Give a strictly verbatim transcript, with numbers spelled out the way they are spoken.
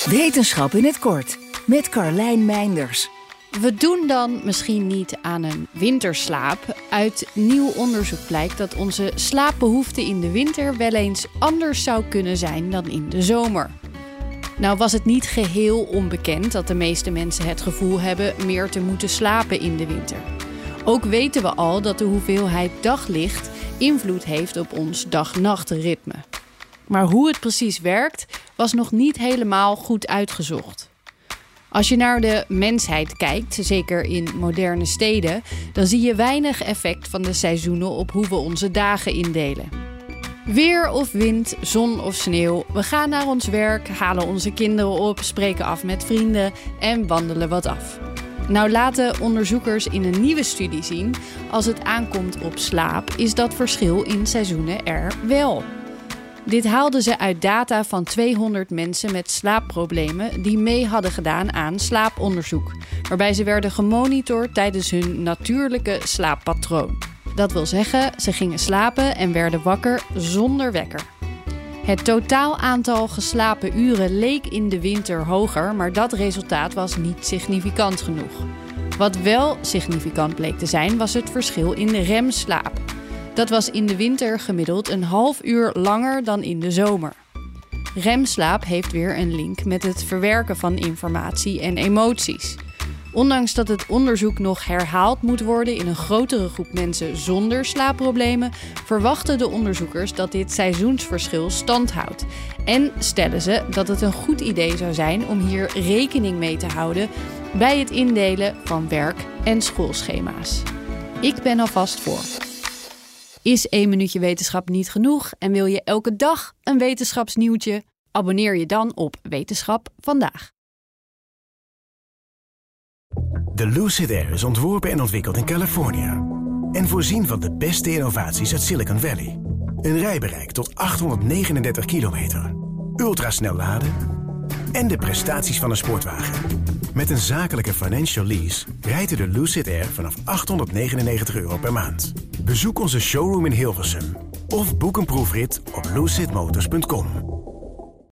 Wetenschap in het kort met Carlijn Meinders. We doen dan misschien niet aan een winterslaap. Uit nieuw onderzoek blijkt dat onze slaapbehoefte in de winter wel eens anders zou kunnen zijn dan in de zomer. Nou was het niet geheel onbekend dat de meeste mensen het gevoel hebben meer te moeten slapen in de winter. Ook weten we al dat de hoeveelheid daglicht invloed heeft op ons dag-nachtritme. Maar hoe het precies werkt, was nog niet helemaal goed uitgezocht. Als je naar de mensheid kijkt, zeker in moderne steden, dan zie je weinig effect van de seizoenen op hoe we onze dagen indelen. Weer of wind, zon of sneeuw, we gaan naar ons werk, halen onze kinderen op, spreken af met vrienden en wandelen wat af. Nou laten onderzoekers in een nieuwe studie zien, als het aankomt op slaap, is dat verschil in seizoenen er wel. Dit haalden ze uit data van tweehonderd mensen met slaapproblemen die mee hadden gedaan aan slaaponderzoek, waarbij ze werden gemonitord tijdens hun natuurlijke slaappatroon. Dat wil zeggen, ze gingen slapen en werden wakker zonder wekker. Het totaal aantal geslapen uren leek in de winter hoger, maar dat resultaat was niet significant genoeg. Wat wel significant bleek te zijn, was het verschil in de remslaap. Dat was in de winter gemiddeld een half uur langer dan in de zomer. Remslaap heeft weer een link met het verwerken van informatie en emoties. Ondanks dat het onderzoek nog herhaald moet worden in een grotere groep mensen zonder slaapproblemen, verwachten de onderzoekers dat dit seizoensverschil stand houdt. En stellen ze dat het een goed idee zou zijn om hier rekening mee te houden bij het indelen van werk- en schoolschema's. Ik ben alvast voor. Is één minuutje wetenschap niet genoeg en wil je elke dag een wetenschapsnieuwtje? Abonneer je dan op Wetenschap Vandaag. De Lucid Air is ontworpen en ontwikkeld in Californië. En voorzien van de beste innovaties uit Silicon Valley. Een rijbereik tot achthonderdnegenendertig kilometer. Ultrasnel laden. En de prestaties van een sportwagen. Met een zakelijke financial lease rijdt u de Lucid Air vanaf achthonderdnegenennegentig euro per maand. Bezoek onze showroom in Hilversum. Of boek een proefrit op lucid motors punt com.